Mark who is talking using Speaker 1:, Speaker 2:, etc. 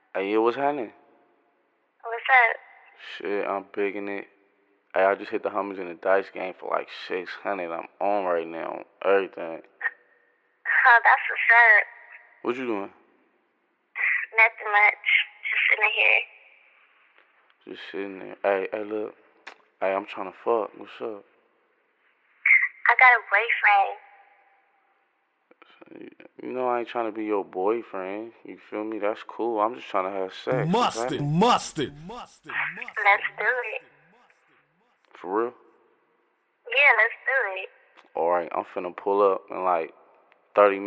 Speaker 1: Hey, yeah, what's happening?
Speaker 2: What's up?
Speaker 1: Shit, I'm bigging it. Hey, I just hit the Hummus in the dice game for like 600. I'm on right now, everything.
Speaker 2: Oh, that's what's up.
Speaker 1: What you doing?
Speaker 2: Nothing much. Just sitting here.
Speaker 1: Just sitting there. Hey, look. Hey, I'm trying to fuck. What's up?
Speaker 2: I got a boyfriend.
Speaker 1: You know I ain't trying to be your boyfriend. You feel me? That's cool. I'm just trying to have sex.
Speaker 3: Mustard.
Speaker 2: Let's do it.
Speaker 1: For real?
Speaker 2: Yeah, let's do it.
Speaker 1: Alright, I'm finna pull up in like 30 minutes.